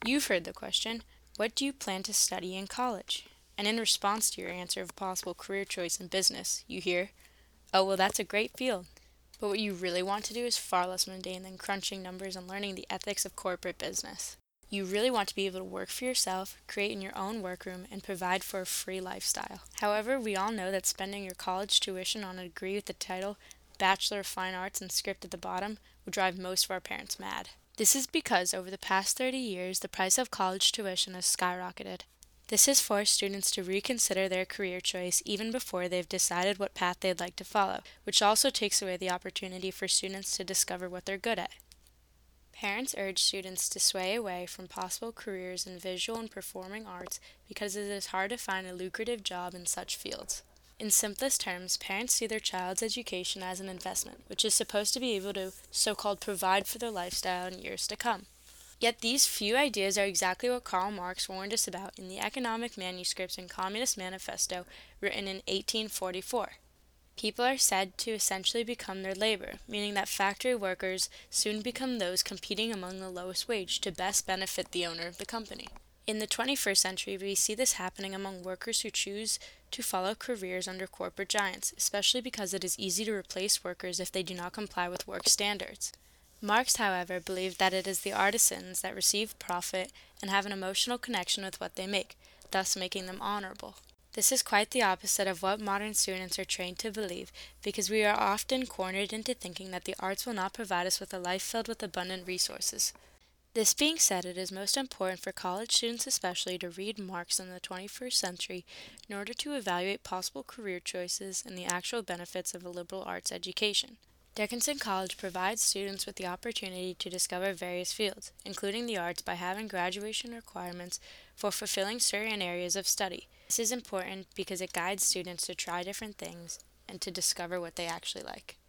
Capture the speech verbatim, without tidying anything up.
You've heard the question, what do you plan to study in college? And in response to your answer of possible career choice in business, you hear, oh, well, that's a great field. But what you really want to do is far less mundane than crunching numbers and learning the ethics of corporate business. You really want to be able to work for yourself, create in your own workroom, and provide for a free lifestyle. However, we all know that spending your college tuition on a degree with the title Bachelor of Fine Arts and script at the bottom would drive most of our parents mad. This is because over the past thirty years, the price of college tuition has skyrocketed. This has forced students to reconsider their career choice even before they've decided what path they'd like to follow, which also takes away the opportunity for students to discover what they're good at. Parents urge students to sway away from possible careers in visual and performing arts because it is hard to find a lucrative job in such fields. In simplest terms, parents see their child's education as an investment, which is supposed to be able to so-called provide for their lifestyle in years to come. Yet these few ideas are exactly what Karl Marx warned us about in the Economic Manuscripts and Communist Manifesto written in eighteen forty-four. People are said to essentially become their labor, meaning that factory workers soon become those competing among the lowest wage to best benefit the owner of the company. In the twenty-first century, we see this happening among workers who choose to follow careers under corporate giants, especially because it is easy to replace workers if they do not comply with work standards. Marx, however, believed that it is the artisans that receive profit and have an emotional connection with what they make, thus making them honorable. This is quite the opposite of what modern students are trained to believe, because we are often cornered into thinking that the arts will not provide us with a life filled with abundant resources. This being said, it is most important for college students especially to read Marx in the twenty-first century in order to evaluate possible career choices and the actual benefits of a liberal arts education. Dickinson College provides students with the opportunity to discover various fields, including the arts, by having graduation requirements for fulfilling certain areas of study. This is important because it guides students to try different things and to discover what they actually like.